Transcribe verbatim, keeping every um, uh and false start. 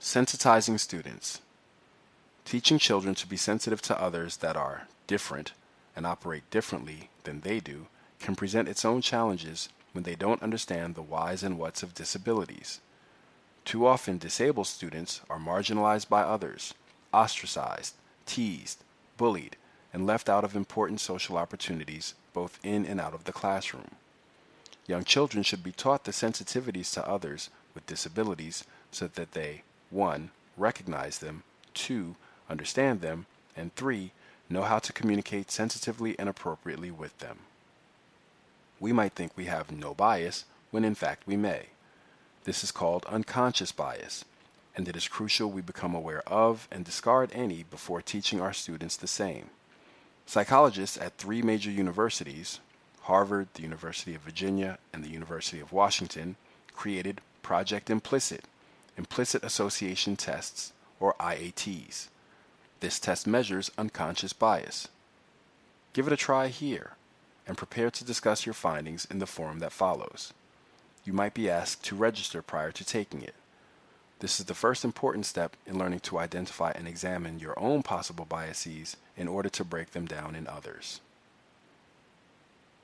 Sensitizing students. Teaching children to be sensitive to others that are different and operate differently than they do can present its own challenges when they don't understand the whys and whats of disabilities. Too often, disabled students are marginalized by others, ostracized, teased, bullied, and left out of important social opportunities both in and out of the classroom. Young children should be taught the sensitivities to others with disabilities so that they, one, recognize them, two, understand them, and three, know how to communicate sensitively and appropriately with them. We might think we have no bias when in fact we may. This is called unconscious bias, and it is crucial we become aware of and discard any before teaching our students the same. Psychologists at three major universities, Harvard, the University of Virginia, and the University of Washington, created Project Implicit, Implicit Association Tests, or I A Ts. This test measures unconscious bias. Give it a try here, and prepare to discuss your findings in the forum that follows. You might be asked to register prior to taking it. This is the first important step in learning to identify and examine your own possible biases in order to break them down in others.